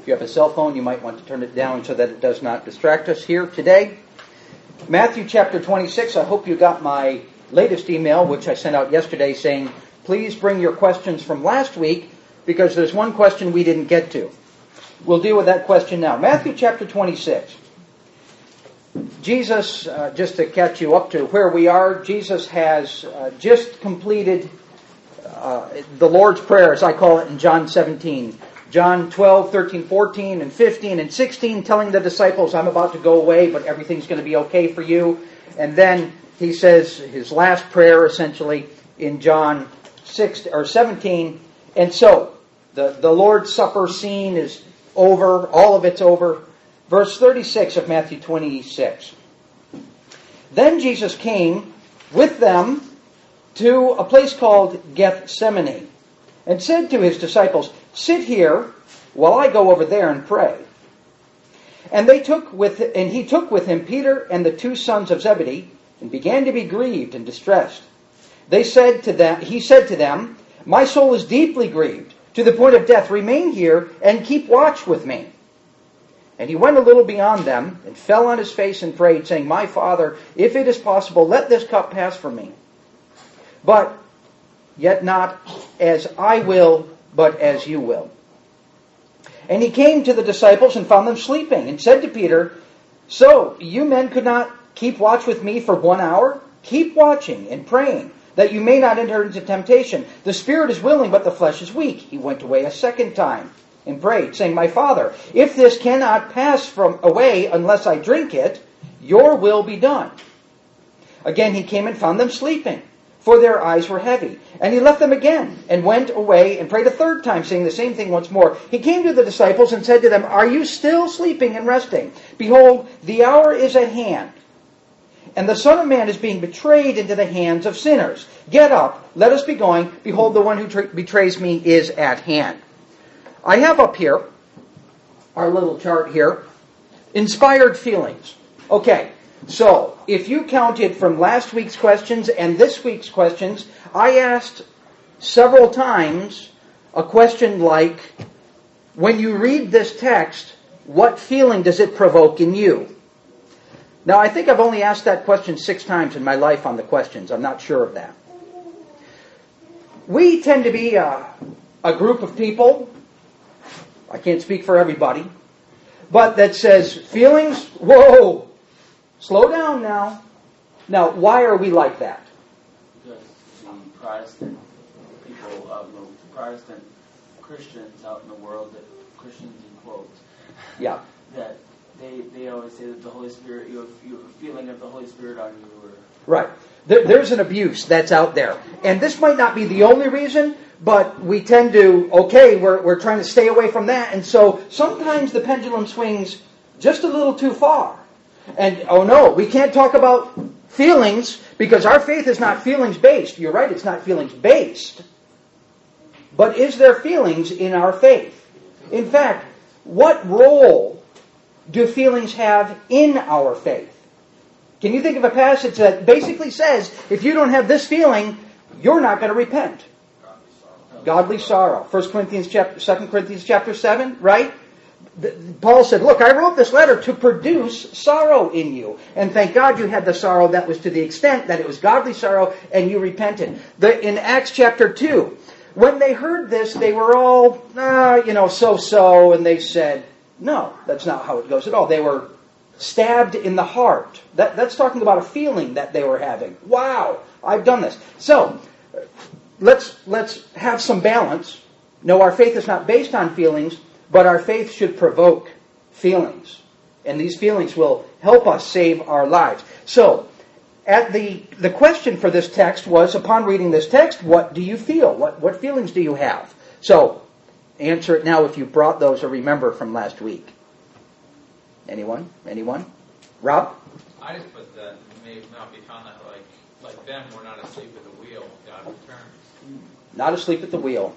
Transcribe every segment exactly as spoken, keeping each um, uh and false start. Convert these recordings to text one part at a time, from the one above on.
If you have a cell phone, you might want to turn it down so that it does not distract us here today. Matthew chapter twenty-six, I hope you got my latest email, which I sent out yesterday, saying, please bring your questions from last week, because there's one question we didn't get to. We'll deal with that question now. Matthew chapter twenty-six. Jesus, uh, just to catch you up to where we are, Jesus has uh, just completed uh, the Lord's Prayer, as I call it, in John seventeen. John twelve, thirteen, fourteen, and fifteen, and sixteen, telling the disciples, I'm about to go away, but everything's going to be okay for you. And then he says his last prayer, essentially, in John six or seventeen. And so, the, the Lord's Supper scene is over. All of it's over. Verse thirty-six of Matthew twenty-six. Then Jesus came with them to a place called Gethsemane, and said to his disciples, sit here while I go over there and pray. And they took with and he took with him Peter and the two sons of Zebedee, and began to be grieved and distressed. They said to them, he said to them, my soul is deeply grieved, to the point of death. Remain here and keep watch with me. And he went a little beyond them, and fell on his face and prayed, saying, my Father, if it is possible, let this cup pass from me. But yet not as I will, but as you will. And he came to the disciples and found them sleeping, and said to Peter, so you men could not keep watch with me for one hour? Keep watching and praying, that you may not enter into temptation. The spirit is willing, but the flesh is weak. He went away a second time and prayed, saying, my Father, if this cannot pass from away unless I drink it, your will be done. Again he came and found them sleeping, for their eyes were heavy. And he left them again, and went away and prayed a third time, saying the same thing once more. He came to the disciples and said to them, are you still sleeping and resting? Behold, the hour is at hand, and the Son of Man is being betrayed into the hands of sinners. Get up, let us be going. Behold, the one who tra- betrays me is at hand. I have up here, our little chart here, inspired feelings. Okay, so if you counted from last week's questions and this week's questions, I asked several times a question like, when you read this text, what feeling does it provoke in you? Now, I think I've only asked that question six times in my life on the questions. I'm not sure of that. We tend to be a, a group of people, I can't speak for everybody, but that says, feelings, whoa, slow down now. Now, why are we like that? Because the Protestant people, uh, the Protestant Christians out in the world, that Christians in quotes, yeah, that they they always say that the Holy Spirit, you have, you have a feeling of the Holy Spirit on you. Or right. There, there's an abuse that's out there. And this might not be the only reason, but we tend to, okay, we're we're trying to stay away from that. And so sometimes the pendulum swings just a little too far. And, oh no, we can't talk about feelings because our faith is not feelings-based. You're right, it's not feelings-based. But is there feelings in our faith? In fact, what role do feelings have in our faith? Can you think of a passage that basically says, if you don't have this feeling, you're not going to repent? Godly sorrow. First Corinthians chapter, Second Corinthians chapter seven, right? Paul said, look, I wrote this letter to produce sorrow in you. And thank God you had the sorrow that was to the extent that it was godly sorrow and you repented. The, in Acts chapter two, when they heard this, they were all, ah, you know, so-so, and they said, no, that's not how it goes at all. They were stabbed in the heart. That, that's talking about a feeling that they were having. Wow, I've done this. So, let's let's have some balance. No, our faith is not based on feelings, but our faith should provoke feelings. And these feelings will help us save our lives. So, at the the question for this text was, upon reading this text, what do you feel? What what feelings do you have? So, answer it now if you brought those or remember from last week. Anyone? Anyone? Rob? I just put that may not be found that like like them, we're not asleep at the wheel. God returns. Not asleep at the wheel.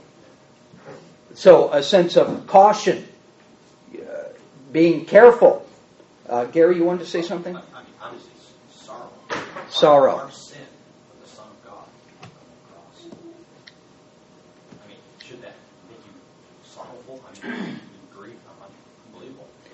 So a sense of caution, uh, being careful. Uh, Gary, you wanted to say something? I mean, obviously, sorrow. Sorrow. Our sin of the Son of God on the cross. I mean, should that make you sorrowful? I mean, you grieve. I mean,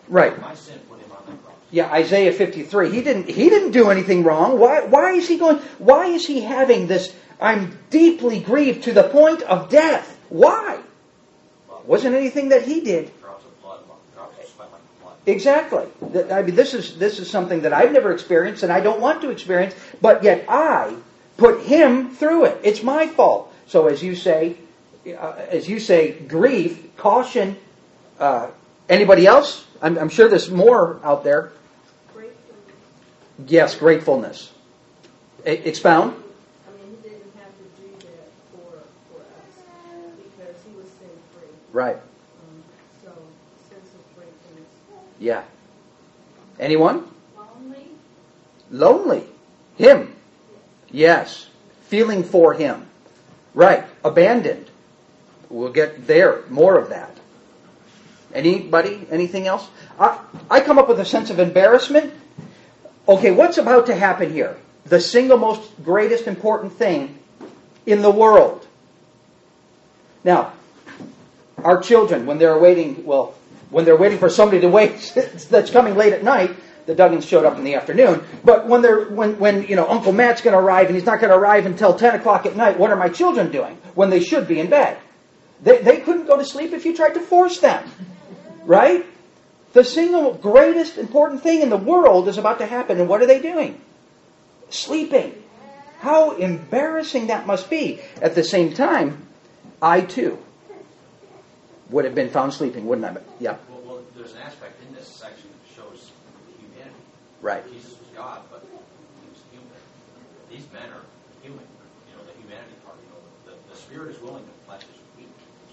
Right. My sin put him on that cross. Yeah, Isaiah fifty-three. He didn't he didn't do anything wrong. Why why is he going why is he having this I'm deeply grieved to the point of death? Why? Wasn't anything that he did. Drops of blood, drops of sweat like blood. Exactly. Th- I mean this is this is something that I've never experienced and I don't want to experience, but yet I put him through it. It's my fault. So as you say, uh, as you say, grief, caution. Uh, anybody else? I'm, I'm sure there's more out there. Gratefulness. Yes, gratefulness. E- expound. I mean, he didn't have to do that for for us because he was sin free. Right. Um, so, sense of gratefulness. Yeah. Anyone? Lonely. Lonely. Him. Yes. Feeling for him. Right. Abandoned. We'll get there. More of that. Anybody? Anything else? I, I come up with a sense of embarrassment. Okay, what's about to happen here? The single most greatest important thing in the world. Now, our children, when they're waiting, well, when they're waiting for somebody to wait that's coming late at night, the Duggins showed up in the afternoon, but when they're when, when you know Uncle Matt's going to arrive and he's not going to arrive until ten o'clock at night, what are my children doing when they should be in bed? They, they couldn't go to sleep if you tried to force them. Right? The single greatest important thing in the world is about to happen, and what are they doing? Sleeping. How embarrassing that must be. At the same time, I too would have been found sleeping, wouldn't I? Yeah. Well, well, there's an aspect in this section that shows humanity. Right. Jesus was God, but he was human. These men are human. You know, the humanity part. You know, the, the spirit is willing, the flesh is weak.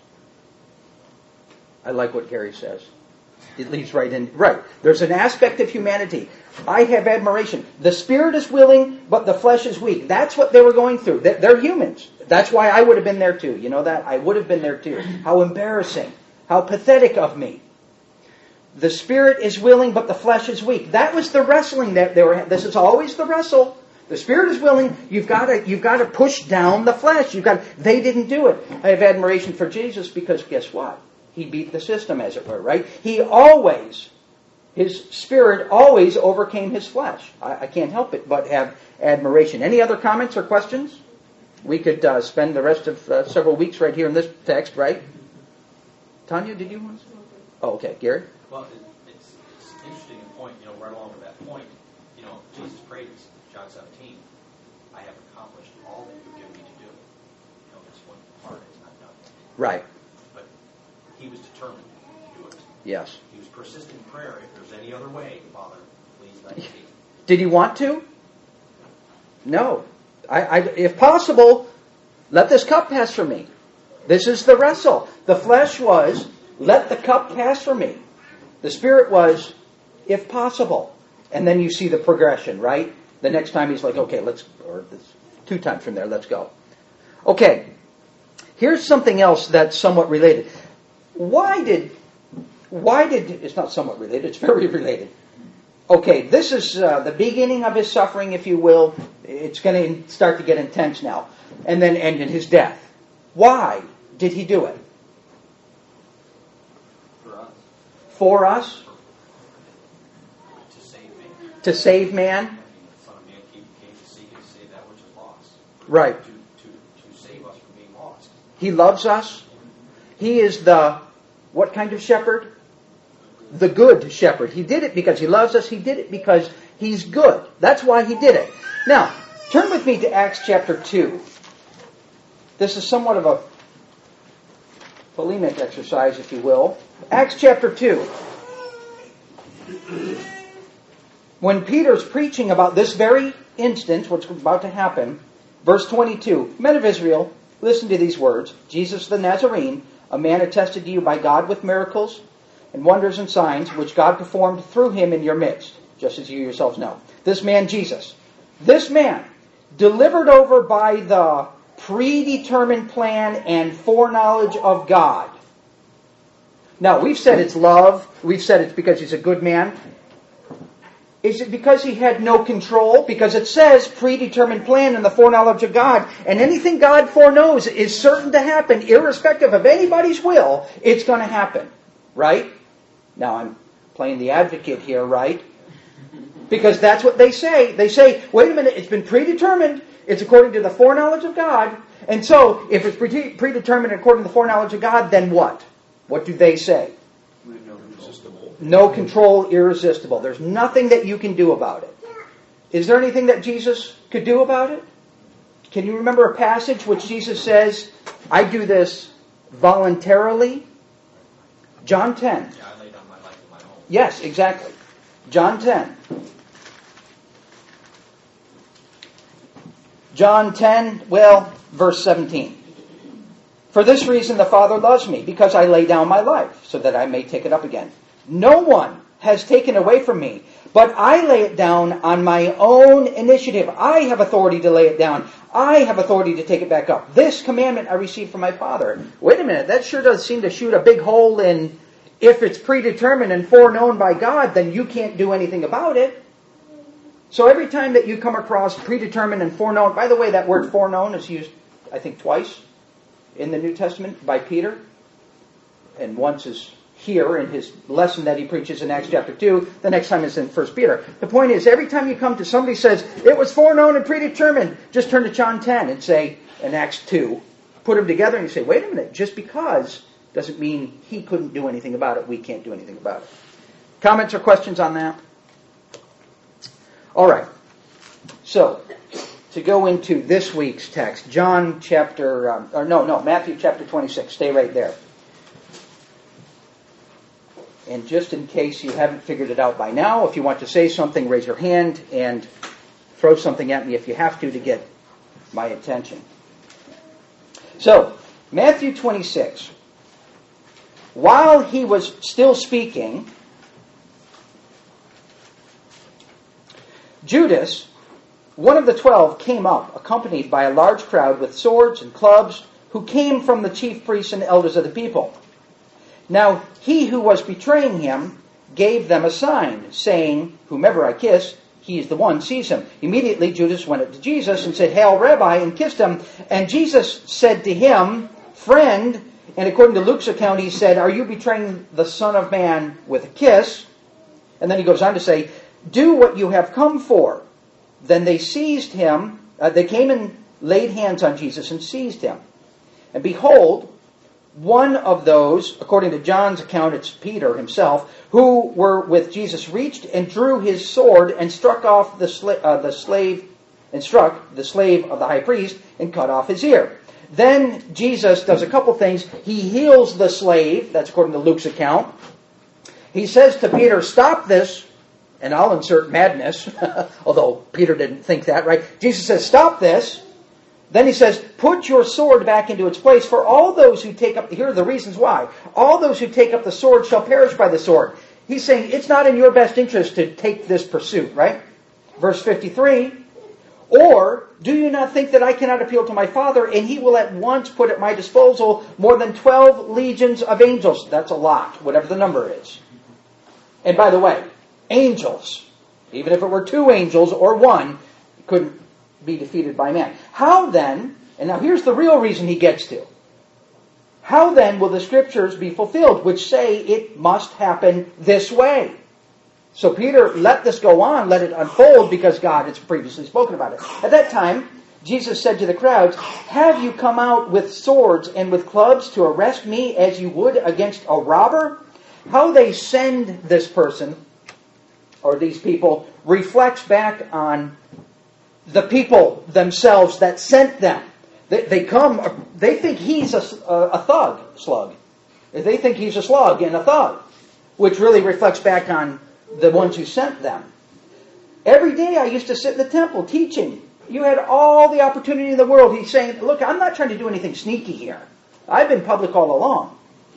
I like what Gary says. It leads right in. Right. There's an aspect of humanity. I have admiration. The spirit is willing, but the flesh is weak. That's what they were going through. They're, they're humans. That's why I would have been there too. You know that? I would have been there too. How embarrassing. How pathetic of me. The spirit is willing, but the flesh is weak. That was the wrestling that they were. This is always the wrestle. The spirit is willing. You've got to. You've got to push down the flesh. You've got. They didn't do it. I have admiration for Jesus because guess what? He beat the system, as it were, right? He always, his spirit always overcame his flesh. I, I can't help it but have admiration. Any other comments or questions? We could uh, spend the rest of uh, several weeks right here in this text, right? Tanya, did you want to say? Oh, okay. Gary? Well, it, it's, it's an interesting point, you know, right along with that point. You know, Jesus prayed in John seventeen, I have accomplished all that you've given me to do. You know, this one part is not done. Right. But he was determined to do it. Yes. He was persistent in prayer. If there's any other way, Father, please let it be. Did he want to? No. I, I, if possible, let this cup pass from me. This is the wrestle. The flesh was, let the cup pass from me. The spirit was, if possible. And then you see the progression, right? The next time he's like, okay, let's, or this, two times from there, let's go. Okay. Here's something else that's somewhat related. Why did, why did, it's not somewhat related, it's very related. Okay, this is uh, the beginning of his suffering, if you will. It's going to start to get intense now. And then end in his death. Why did he do it? For us. For us? To save me. To save man? The Son of Man came, came to seek and to save that which is lost. Right. To, to, to save us from being lost. He loves us. He is the, what kind of shepherd? The good shepherd. He did it because he loves us. He did it because he's good. That's why he did it. Now, turn with me to Acts chapter two. This is somewhat of a polemic exercise, if you will. Acts chapter two. When Peter's preaching about this very instance, what's about to happen, verse twenty-two, Men of Israel, listen to these words. Jesus the Nazarene, a man attested to you by God with miracles and wonders and signs, which God performed through him in your midst, just as you yourselves know. This man, Jesus, this man, delivered over by the predetermined plan and foreknowledge of God. Now, we've said it's love. We've said it's because he's a good man. Is it because he had no control? Because it says predetermined plan and the foreknowledge of God. And anything God foreknows is certain to happen, irrespective of anybody's will. It's going to happen. Right? Now, I'm playing the advocate here, right? Because that's what they say. They say, wait a minute, it's been predetermined. It's according to the foreknowledge of God. And so, if it's pre- predetermined according to the foreknowledge of God, then what? What do they say? Irresistible. No control, irresistible. There's nothing that you can do about it. Is there anything that Jesus could do about it? Can you remember a passage which Jesus says, I do this voluntarily? John ten. Yeah, I laid down my life in my own. Yes, exactly. John ten. John ten, well, verse seventeen. For this reason the Father loves me, because I lay down my life, so that I may take it up again. No one has taken away from me, but I lay it down on my own initiative. I have authority to lay it down. I have authority to take it back up. This commandment I received from my Father. Wait a minute, that sure does seem to shoot a big hole in, if it's predetermined and foreknown by God, then you can't do anything about it. So every time that you come across predetermined and foreknown, by the way, that word foreknown is used, I think, twice in the New Testament by Peter. And once is here in his lesson that he preaches in Acts chapter two. The next time is in First Peter. The point is, every time you come to somebody says, it was foreknown and predetermined, just turn to John ten and say, in Acts two, put them together and you say, wait a minute, just because doesn't mean he couldn't do anything about it, we can't do anything about it. Comments or questions on that? All right. So, to go into this week's text, John chapter, um, or no, no, Matthew chapter twenty-six. Stay right there. And just in case you haven't figured it out by now, if you want to say something, raise your hand and throw something at me if you have to to get my attention. So, Matthew twenty-six. While he was still speaking, Judas, one of the twelve, came up, accompanied by a large crowd with swords and clubs, who came from the chief priests and elders of the people. Now he who was betraying him gave them a sign, saying, whomever I kiss, he is the one, seize him. Immediately Judas went up to Jesus and said, Hail, Rabbi, and kissed him. And Jesus said to him, Friend, and according to Luke's account, he said, Are you betraying the Son of Man with a kiss? And then he goes on to say, Do what you have come for. Then they seized him, uh, they came and laid hands on Jesus and seized him. And behold, one of those, according to John's account, it's Peter himself, who were with Jesus, reached and drew his sword and struck off the, sla- uh, the slave, and struck the slave of the high priest and cut off his ear. Then Jesus does a couple things. He heals the slave, that's according to Luke's account. He says to Peter, Stop this, and I'll insert madness, although Peter didn't think that, right? Jesus says, Stop this. Then he says, Put your sword back into its place, for all those who take up, here are the reasons why, all those who take up the sword shall perish by the sword. He's saying, it's not in your best interest to take this pursuit, right? Verse fifty-three, Or do you not think that I cannot appeal to my Father, and he will at once put at my disposal more than twelve legions of angels? That's a lot, whatever the number is. And by the way, angels, even if it were two angels or one, couldn't be defeated by man. How then, and now here's the real reason he gets to, how then will the scriptures be fulfilled, which say it must happen this way? So Peter let this go on, let it unfold, because God has previously spoken about it. At that time, Jesus said to the crowds, Have you come out with swords and with clubs to arrest me as you would against a robber? How they send this person, or these people, reflects back on the people themselves that sent them. They, they come, they think he's a, a thug, slug. They think he's a slug and a thug, which really reflects back on the ones who sent them. Every day I used to sit in the temple teaching. You had all the opportunity in the world. He's saying, look, I'm not trying to do anything sneaky here. I've been public all along.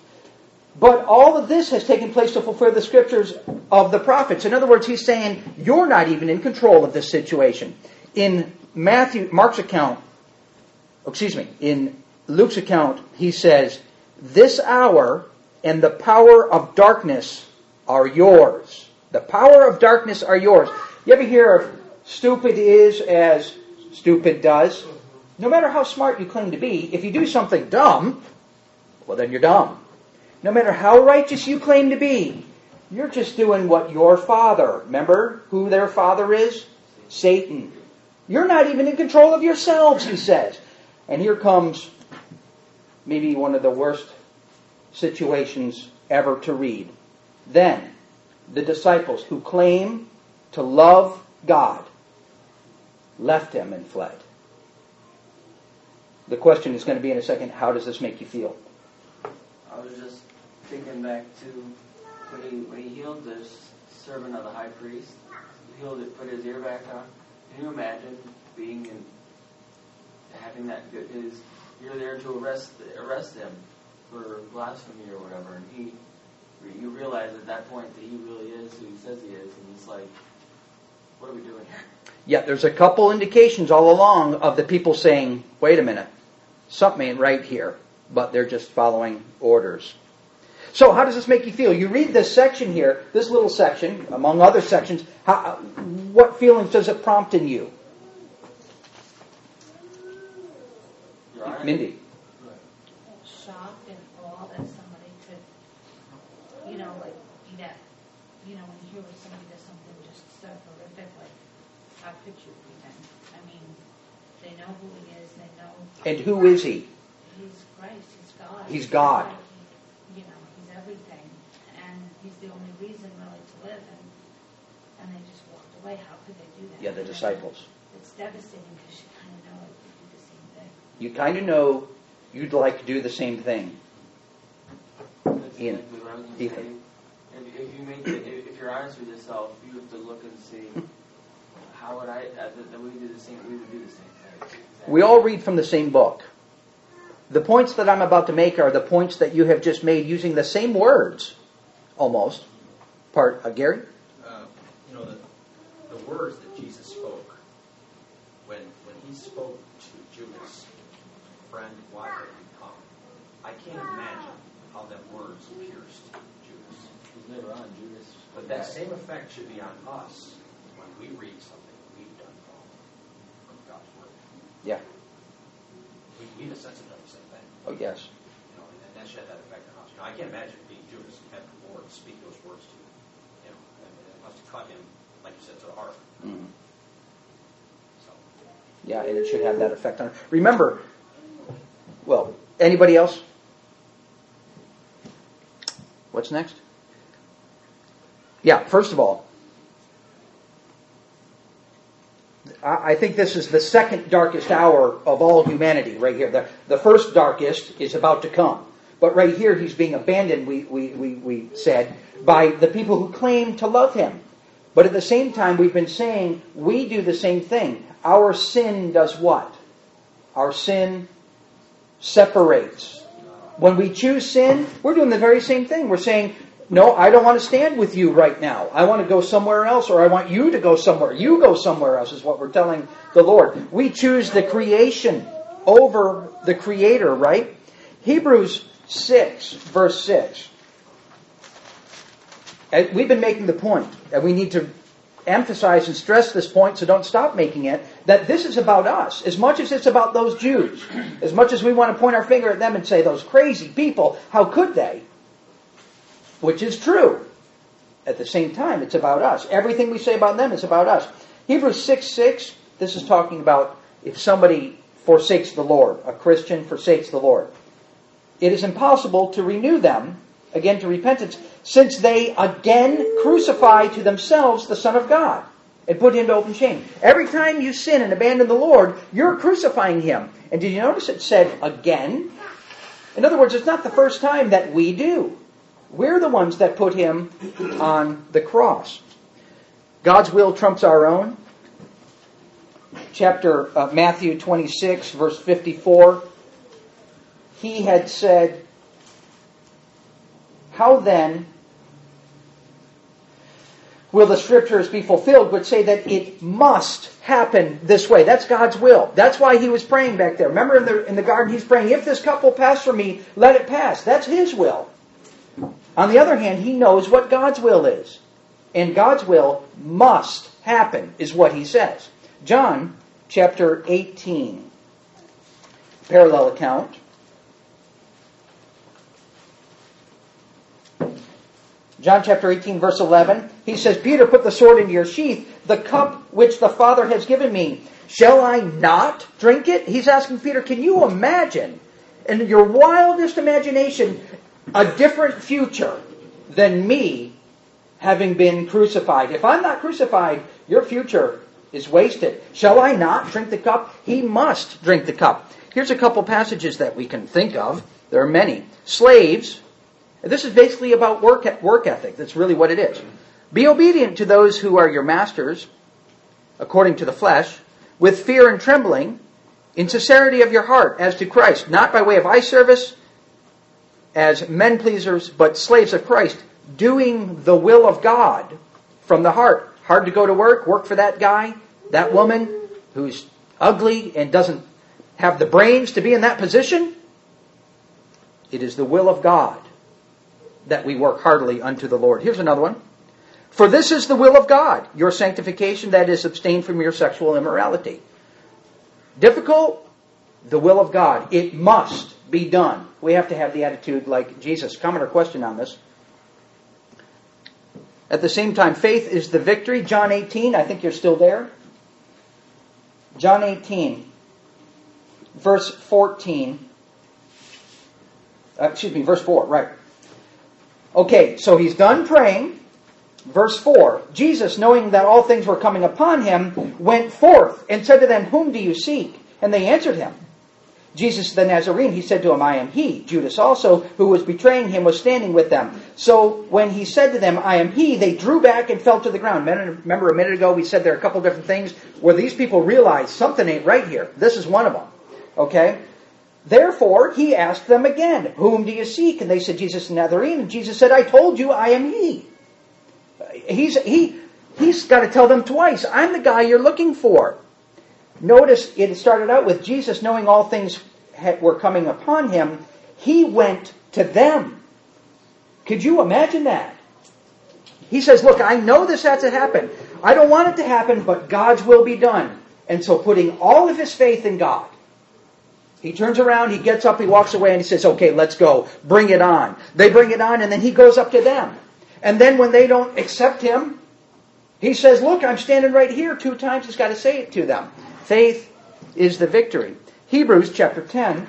But all of this has taken place to fulfill the scriptures of the prophets. In other words, he's saying, you're not even in control of this situation. In Matthew, Mark's account, excuse me, in Luke's account, he says, This hour and the power of darkness are yours. The power of darkness are yours. You ever hear of stupid is as stupid does? No matter how smart you claim to be, if you do something dumb, well then you're dumb. No matter how righteous you claim to be, You're just doing what your father, remember who their father is? Satan. You're not even in control of yourselves, he says. And here comes maybe one of the worst situations ever to read. Then, the disciples who claim to love God left him and fled. The question is going to be in a second, how does this make you feel? I was just thinking back to when he when he healed this servant of the high priest. He healed it, put his ear back on. Can you imagine being in, having that good? His, you're there to arrest arrest him for blasphemy or whatever, and he you realize at that point that he really is who he says he is, and he's like, what are we doing here? Yeah, there's a couple indications all along of the people saying, wait a minute, something ain't right here, but they're just following orders. So how does this make you feel? You read this section here, this little section, among other sections, how, what feelings does it prompt in you? Your eyes- Mindy? Shocked and awe that somebody could, you know, like, you know, you know, when you hear when somebody does something just so horrific, like, how could you even? I mean, they know who he is, they know And who is he? he's Christ, he's God. He's God. He, you know, he's everything, and he's the only reason really to live, and and they just walked away. How could they do that? Yeah, the disciples. It's devastating because you kind of know it would do the same thing. You kind of know you'd like to do the same thing. That's Ian. exactly what I was gonna Ethan. say. If, if you make it, if, if you're honest with yourself, you have to look and see how would I uh, that, that we do the same. We would do the same thing. Exactly. We all read from the same book. The points that I'm about to make are the points that you have just made using the same words, almost. Part, uh, Gary? Uh, you know, the, the words that Jesus spoke, when when he spoke to Judas, friend, why have you come? I can't imagine how them words pierced Judas. Because later on, Judas. But that same effect should be on us when we read something we've done wrong from God's Word. Yeah. We, we in a sense have done the same thing. Oh, yes. You know, and that should have that effect on us. You know, I can't imagine being Judas and having the Lord speak those words to you. You know, and it must have cut him, like you said, to the heart. Mhm. So, Yeah, and it should have that effect on it. Remember, well, anybody else? What's next? Yeah, first of all, I I think this is the second darkest hour of all humanity right here. The, the first darkest is about to come. But right here he's being abandoned, we, we, we, we said, by the people who claim to love him. But at the same time, we've been saying we do the same thing. Our sin does what? Our sin separates. When we choose sin, we're doing the very same thing. We're saying, no, I don't want to stand with you right now. I want to go somewhere else, or I want you to go somewhere. You go somewhere else is what we're telling the Lord. We choose the creation over the Creator, right? Hebrews six, verse six. And we've been making the point, and we need to emphasize and stress this point, so don't stop making it, that this is about us. As much as it's about those Jews, as much as we want to point our finger at them and say, those crazy people, how could they? Which is true. At the same time, it's about us. Everything we say about them is about us. Hebrews six six, this is talking about if somebody forsakes the Lord, a Christian forsakes the Lord. It is impossible to renew them again to repentance, since they again crucify to themselves the Son of God and put him to open shame. Every time you sin and abandon the Lord, you're crucifying him. And did you notice it said again? In other words, it's not the first time that we do. We're the ones that put him on the cross. God's will trumps our own. Chapter uh, Matthew twenty-six, verse fifty-four. He had said, how then will the scriptures be fulfilled, which say that it must happen this way? That's God's will. That's why he was praying back there. Remember in the, in the garden he's praying, if this cup will pass from me, let it pass. That's his will. On the other hand, he knows what God's will is. And God's will must happen, is what he says. John chapter eighteen. Parallel account. John chapter eighteen, verse eleven. He says, Peter, put the sword into your sheath. The cup which the Father has given me, shall I not drink it? He's asking Peter, can you imagine, in your wildest imagination, a different future than me having been crucified? If I'm not crucified, your future is wasted. Shall I not drink the cup? He must drink the cup. Here's a couple passages that we can think of. There are many. Slaves, this is basically about work, work ethic. That's really what it is. Be obedient to those who are your masters, according to the flesh, with fear and trembling, in sincerity of your heart, as to Christ, not by way of eye service, as men pleasers, but slaves of Christ, doing the will of God from the heart. Hard to go to work, work for that guy, that woman who's ugly and doesn't have the brains to be in that position. It is the will of God that we work heartily unto the Lord. Here's another one. For this is the will of God, your sanctification, that is, abstain from your sexual immorality. Difficult? The will of God. It must be done. We have to have the attitude like Jesus. Comment or question on this? At the same time, faith is the victory. John eighteen, I think you're still there. John eighteen, verse fourteen. Uh, excuse me, verse four, right. Okay, so he's done praying. Verse four, Jesus, knowing that all things were coming upon him, went forth and said to them, whom do you seek? And they answered him, Jesus the Nazarene. He said to him, I am he. Judas also, who was betraying him, was standing with them. So when he said to them, I am he, they drew back and fell to the ground. Remember a minute ago we said there are a couple different things where these people realized something ain't right here. This is one of them. Okay? Therefore, he asked them again, whom do you seek? And they said, Jesus the Nazarene. And Jesus said, I told you, I am he. He's, he, he's got to tell them twice, I'm the guy you're looking for. Notice it started out with Jesus knowing all things were coming upon him. He went to them. Could you imagine that? He says, look, I know this has to happen. I don't want it to happen, but God's will be done. And so putting all of his faith in God, he turns around, he gets up, he walks away, and he says, okay, let's go. Bring it on. They bring it on, and then he goes up to them. And then when they don't accept him, he says, look, I'm standing right here. Two times he's got to say it to them. Faith is the victory. Hebrews chapter ten.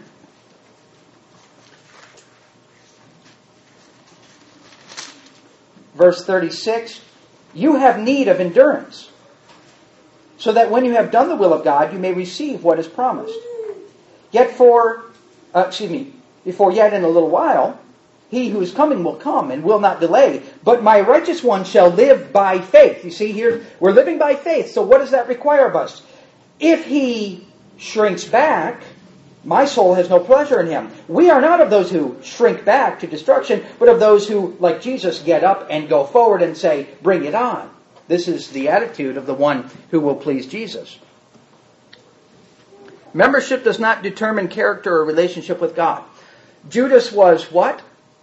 Verse thirty-six. You have need of endurance, so that when you have done the will of God, you may receive what is promised. Yet for, uh, excuse me, before yet in a little while, he who is coming will come and will not delay. But my righteous one shall live by faith. You see here, we're living by faith. So what does that require of us? If he shrinks back, my soul has no pleasure in him. We are not of those who shrink back to destruction, but of those who, like Jesus, get up and go forward and say, bring it on. This is the attitude of the one who will please Jesus. Membership does not determine character or relationship with God. Judas was what?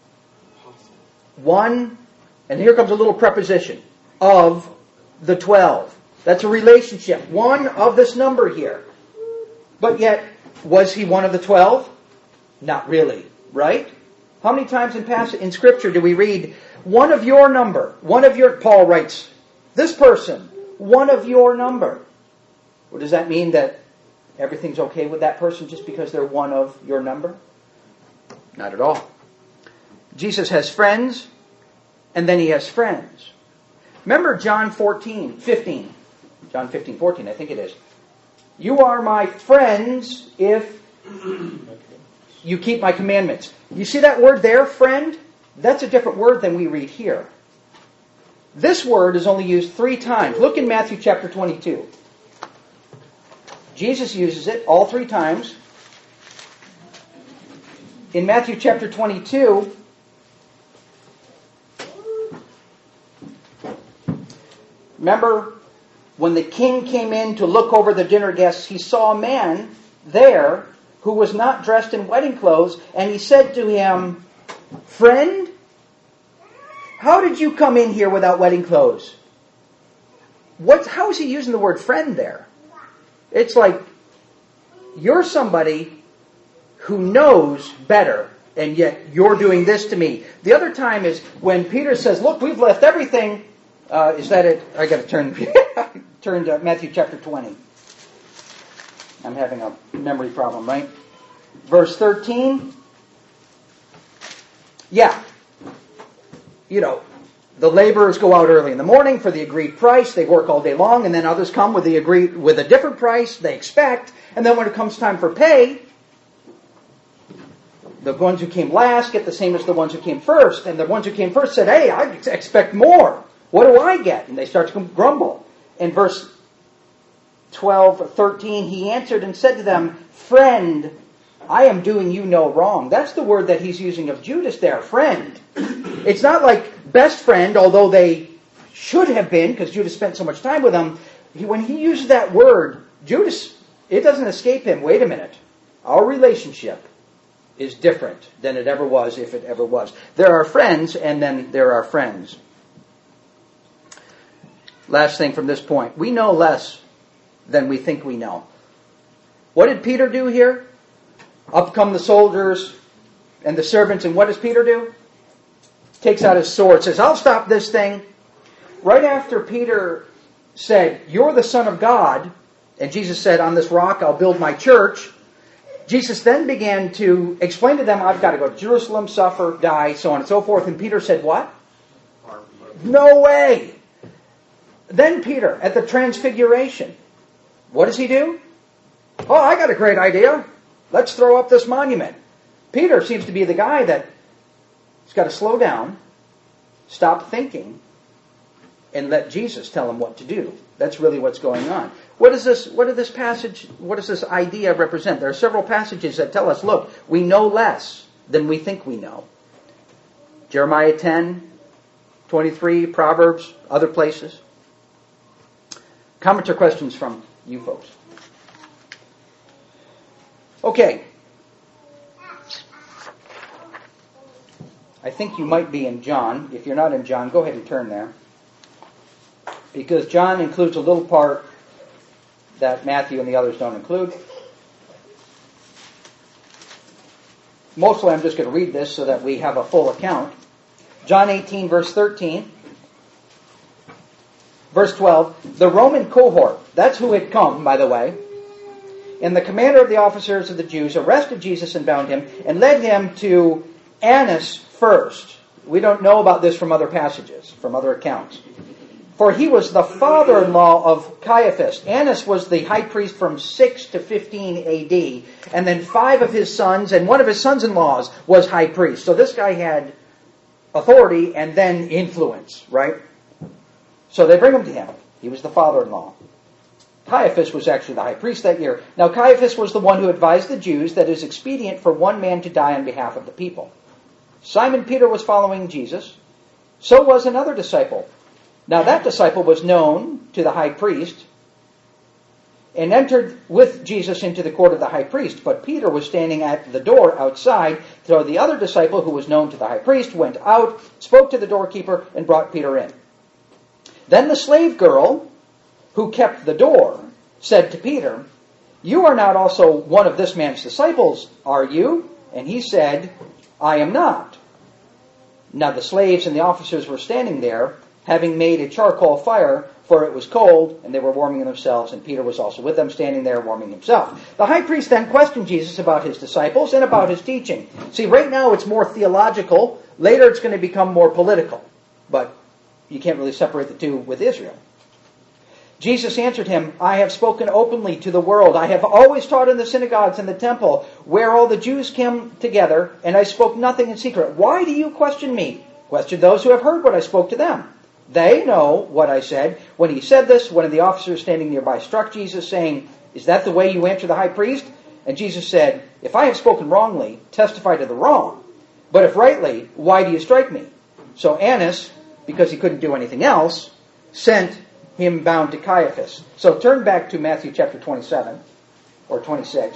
One, and here comes a little preposition, of the twelve. That's a relationship. One of this number here. But yet, was he one of the twelve? Not really, right? How many times in passage in Scripture do we read, one of your number, one of your, Paul writes, this person, one of your number. Well, does that mean that everything's okay with that person just because they're one of your number? Not at all. Jesus has friends, and then he has friends. Remember John fourteen, fifteen. John fifteen, fourteen, I think it is. You are my friends if you keep my commandments. You see that word there, friend? That's a different word than we read here. This word is only used three times. Look in Matthew chapter twenty-two. Jesus uses it all three times. In Matthew chapter twenty-two, remember when the king came in to look over the dinner guests, he saw a man there who was not dressed in wedding clothes, and he said to him, friend, how did you come in here without wedding clothes? What, how is he using the word friend there? It's like, you're somebody who knows better and yet you're doing this to me. The other time is when Peter says, look, we've left everything. Uh, is that it? I got to turn, turn to Matthew chapter twenty. I'm having a memory problem, right? Verse thirteen. Yeah. You know, the laborers go out early in the morning for the agreed price. They work all day long, and then others come with the agreed with a different price they expect. And then when it comes time for pay, the ones who came last get the same as the ones who came first. And the ones who came first said, hey, I expect more. What do I get? And they start to grumble. In verse twelve, thirteen, he answered and said to them, friend, I am doing you no wrong. That's the word that he's using of Judas there, friend. It's not like best friend, although they should have been, because Judas spent so much time with them. He, when he uses that word, Judas, it doesn't escape him. Wait a minute. Our relationship is different than it ever was, if it ever was. There are friends, and then there are friends. Last thing from this point. We know less than we think we know. What did Peter do here? Up come the soldiers and the servants, and what does Peter do? Takes out his sword, says, I'll stop this thing. Right after Peter said, you're the Son of God, and Jesus said, on this rock I'll build my church, Jesus then began to explain to them, I've got to go to Jerusalem, suffer, die, so on and so forth. And Peter said, what? No way! Then Peter, at the Transfiguration, what does he do? Oh, I got a great idea. Let's throw up this monument. Peter seems to be the guy that has got to slow down, stop thinking, and let Jesus tell him what to do. That's really what's going on. What is this? What does this passage, what does this idea represent? There are several passages that tell us, look, we know less than we think we know. Jeremiah ten, twenty-three, Proverbs, other places. Comments or questions from you folks? Okay. I think you might be in John. If you're not in John, go ahead and turn there. Because John includes a little part that Matthew and the others don't include. Mostly I'm just going to read this so that we have a full account. John eighteen, verse thirteen. Verse twelve. The Roman cohort, that's who had come, by the way, and the commander of the officers of the Jews arrested Jesus and bound him and led him to Annas first. We don't know about this from other passages, from other accounts. For he was the father-in-law of Caiaphas. Annas was the high priest from six to fifteen A D. And then five of his sons, and one of his sons-in-laws was high priest. So this guy had authority and then influence, right? So they bring him to him. He was the father-in-law. Caiaphas was actually the high priest that year. Now Caiaphas was the one who advised the Jews that it is expedient for one man to die on behalf of the people. Simon Peter was following Jesus. So was another disciple. Now that disciple was known to the high priest and entered with Jesus into the court of the high priest. But Peter was standing at the door outside. So the other disciple, who was known to the high priest, went out, spoke to the doorkeeper, and brought Peter in. Then the slave girl, who kept the door, said to Peter, you are not also one of this man's disciples, are you? And he said, I am not. Now the slaves and the officers were standing there, having made a charcoal fire, for it was cold, and they were warming themselves, and Peter was also with them, standing there warming himself. The high priest then questioned Jesus about his disciples and about his teaching. See, right now it's more theological. Later it's going to become more political. But you can't really separate the two with Israel. Jesus answered him, I have spoken openly to the world. I have always taught in the synagogues and the temple, where all the Jews came together, and I spoke nothing in secret. Why do you question me? Question those who have heard what I spoke to them. They know what I said. When he said this, one of the officers standing nearby struck Jesus, saying, is that the way you answer the high priest? And Jesus said, if I have spoken wrongly, testify to the wrong. But if rightly, why do you strike me? So Annas, because he couldn't do anything else, sent him bound to Caiaphas. So turn back to Matthew chapter twenty-seven, or twenty-six.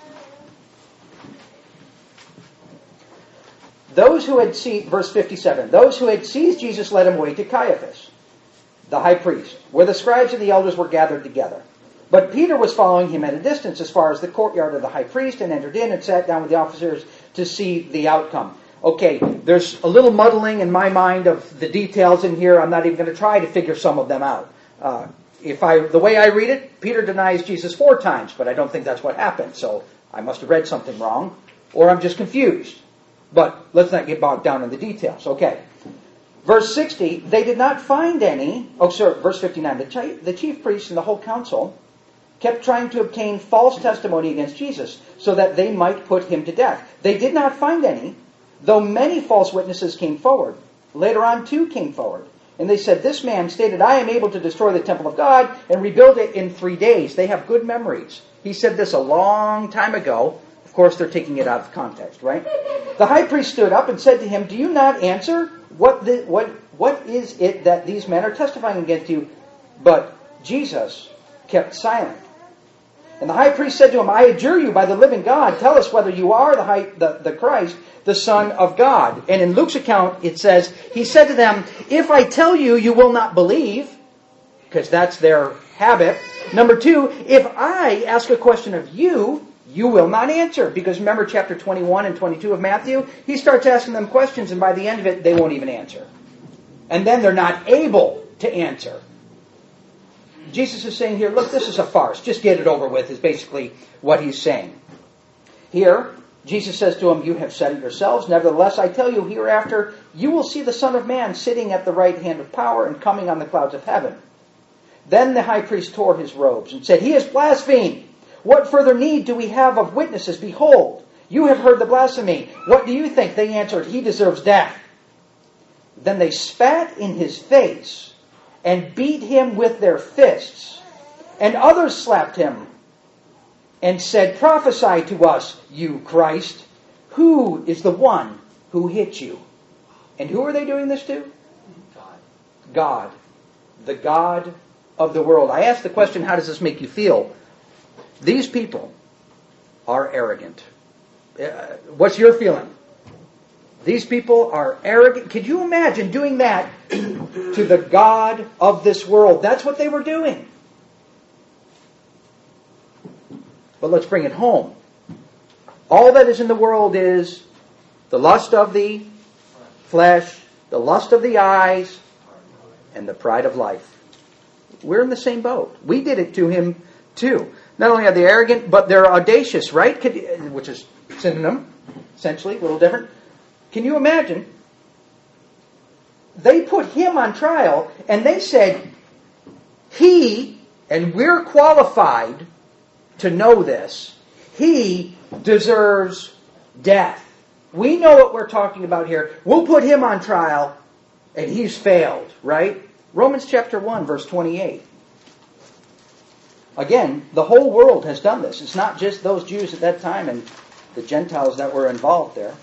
Those who had seized, verse fifty-seven, those who had seized Jesus led him away to Caiaphas, the high priest, where the scribes and the elders were gathered together. But Peter was following him at a distance as far as the courtyard of the high priest, and entered in and sat down with the officers to see the outcome. Okay, there's a little muddling in my mind of the details in here. I'm not even going to try to figure some of them out. Uh, if I, the way I read it, Peter denies Jesus four times, but I don't think that's what happened. So I must have read something wrong, or I'm just confused. But let's not get bogged down in the details. Okay. Verse sixty, they did not find any. Oh, sorry, verse fifty-nine. The chief, the chief priests and the whole council kept trying to obtain false testimony against Jesus so that they might put him to death. They did not find any, though many false witnesses came forward. Later on, two came forward. And they said, this man stated, I am able to destroy the temple of God and rebuild it in three days. They have good memories. He said this a long time ago. Of course, they're taking it out of context, right? The high priest stood up and said to him, do you not answer? What, the, what, what is it that these men are testifying against you? But Jesus kept silent. And the high priest said to him, I adjure you by the living God, tell us whether you are the, high, the, the Christ, the Son of God. And in Luke's account, it says, he said to them, if I tell you, you will not believe, because that's their habit. Number two, if I ask a question of you, you will not answer. Because remember chapter twenty-one and twenty-two of Matthew? He starts asking them questions, and by the end of it, they won't even answer. And then they're not able to answer. Jesus is saying here, look, this is a farce. Just get it over with, is basically what he's saying. Here, Jesus says to them, you have said it yourselves. Nevertheless, I tell you, hereafter, you will see the Son of Man sitting at the right hand of power and coming on the clouds of heaven. Then the high priest tore his robes and said, he has blasphemed. What further need do we have of witnesses? Behold, you have heard the blasphemy. What do you think? They answered, he deserves death. Then they spat in his face and beat him with their fists. And others slapped him and said, prophesy to us, you Christ. Who is the one who hit you? And who are they doing this to? God. God. The God of the world. I asked the question, how does this make you feel? These people are arrogant. Uh, what's your feeling? These people are arrogant. Could you imagine doing that to the God of this world? That's what they were doing. But let's bring it home. All that is in the world is the lust of the flesh, the lust of the eyes, and the pride of life. We're in the same boat. We did it to him too. Not only are they arrogant, but they're audacious, right? Could, which is synonym, essentially, a little different. Can you imagine? They put him on trial, and they said, he, and we're qualified to know this, he deserves death. We know what we're talking about here. We'll put him on trial, and he's failed, right? Romans chapter one, verse twenty-eight. Again, the whole world has done this. It's not just those Jews at that time and the Gentiles that were involved there.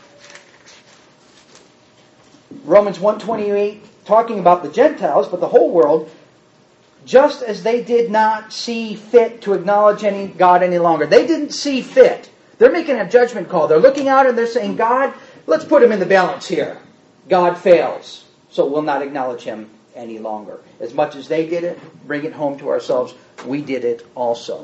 Romans one twenty-eight, talking about the Gentiles, but the whole world, just as they did not see fit to acknowledge any God any longer. They didn't see fit. They're making a judgment call. They're looking out and they're saying, God, let's put him in the balance here. God fails, so we'll not acknowledge him any longer. As much as they did it, bring it home to ourselves, we did it also.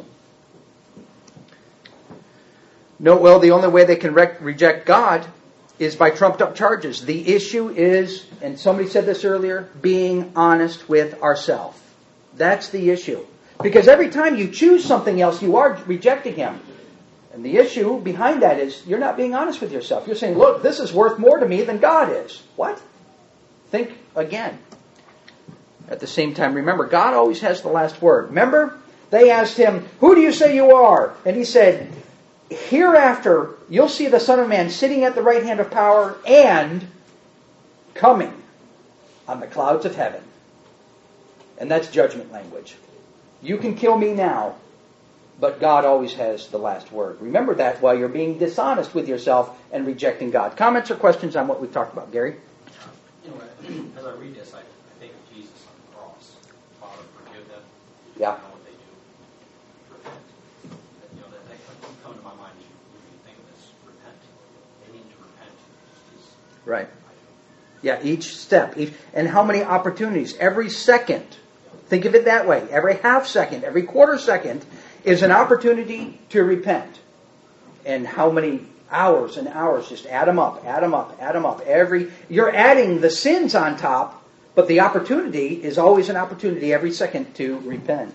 Note well, the only way they can re- reject God is by trumped up charges. The issue is, and somebody said this earlier, being honest with ourselves. That's the issue. Because every time you choose something else, you are rejecting him. And the issue behind that is you're not being honest with yourself. You're saying, look, this is worth more to me than God is. What? Think again. At the same time, remember, God always has the last word. Remember, they asked him, who do you say you are? And he said, hereafter, you'll see the Son of Man sitting at the right hand of power and coming on the clouds of heaven. And that's judgment language. You can kill me now, but God always has the last word. Remember that while you're being dishonest with yourself and rejecting God. Comments or questions on what we've talked about, Gary? You know, as I read this, I, I think of Jesus on the cross. Father, forgive them. Yeah. They know what they do. Repent. That, you know, that, that come, come to my mind as you, as you think of this. Repent. They need to repent. Just as Right. I do. Yeah, each step. Each, and how many opportunities? Every second. Think of it that way. Every half second, every quarter second is an opportunity to repent. And how many Hours and hours, just add them up, add them up, add them up. Every, you're adding the sins on top, but the opportunity is always an opportunity every second to repent.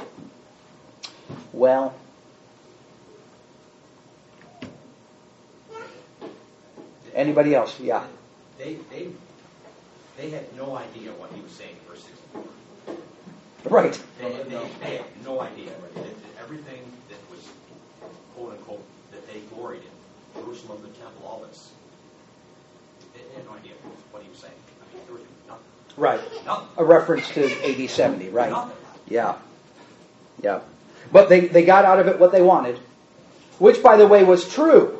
Well, anybody else? Yeah. They, they, they had no idea what he was saying in verse sixty-four. Right. They, they, they had no idea. They did everything that was, quote unquote, that they gloried in. Jerusalem, the temple, all this. They, they had no idea what he was saying. I mean, there was nothing. Right. Nothing. A reference to A D seventy, right? Nothing. Yeah. Yeah. But they, they got out of it what they wanted, which, by the way, was true.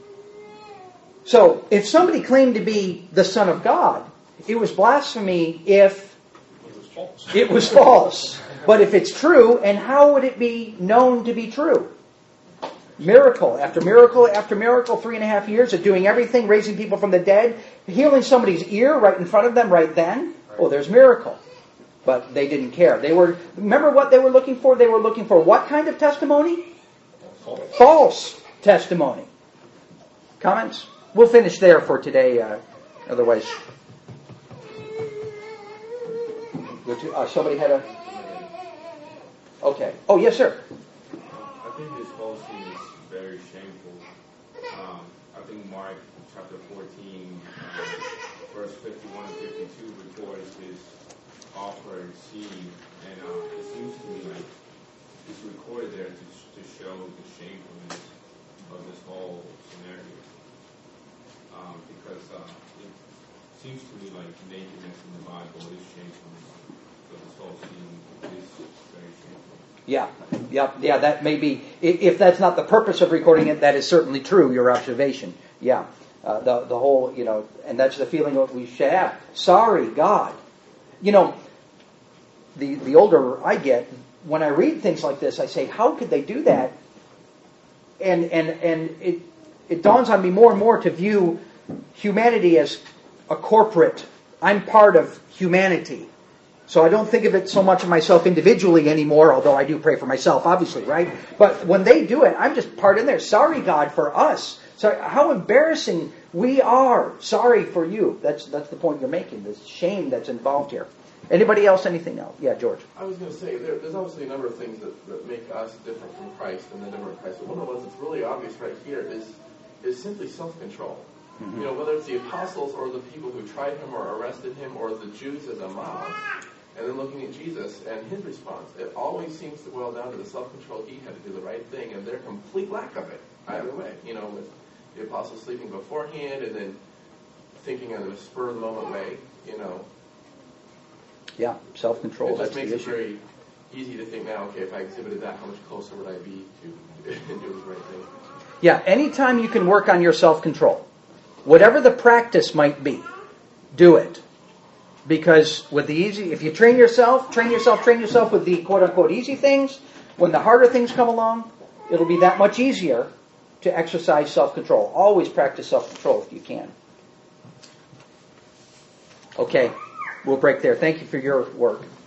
So, if somebody claimed to be the Son of God, it was blasphemy if It was false. it was false. But if it's true, and how would it be known to be true? Miracle after miracle after miracle, three and a half years of doing everything, raising people from the dead, healing somebody's ear right in front of them right then. Oh, there's miracle. But they didn't care. They were, remember what they were looking for? They were looking for what kind of testimony? False. False testimony. Comments? We'll finish there for today. Uh, otherwise, uh, somebody had a... Okay. Oh, yes, sir. I think this whole scene is very shameful. Um, I think Mark chapter fourteen, um, verse fifty-one and fifty-two records his awkward scene, and uh, it seems to me like it's recorded there to, to show the shamefulness of this whole scenario. Um, because uh, it seems to me like nakedness in the Bible is shamefulness. So this whole scene is very shameful. Yeah, yeah, yeah. That may be. If that's not the purpose of recording it, that is certainly true. Your observation. Yeah, uh, the the whole, you know, and that's the feeling that we should have. Sorry, God. You know, the the older I get, when I read things like this, I say, how could they do that? And and and it it dawns on me more and more to view humanity as a corporate. I'm part of humanity. So I don't think of it so much of myself individually anymore, although I do pray for myself, obviously, right? But when they do it, I'm just part in there. Sorry, God, for us. So how embarrassing we are. Sorry for you. That's that's the point you're making, this shame that's involved here. Anybody else, anything else? Yeah, George. I was going to say, there, there's obviously a number of things that, that make us different from Christ and the different Christ. But one of the ones that's really obvious right here is is simply self-control. Mm-hmm. You know, whether it's the apostles or the people who tried him or arrested him or the Jews as a mob, and then looking at Jesus and his response, it always seems to boil down to the self-control he had to do the right thing and their complete lack of it, either way. You know, with the apostles sleeping beforehand and then thinking in a spur-of-the-moment way, you know. Yeah, self-control, It that's just the makes it issue. very easy to think now, okay, if I exhibited that, how much closer would I be to doing the right thing? Yeah, anytime you can work on your self-control, whatever the practice might be, do it. Because with the easy, if you train yourself, train yourself, train yourself with the quote-unquote easy things, when the harder things come along, it'll be that much easier to exercise self-control. Always practice self-control if you can. Okay, we'll break there. Thank you for your work.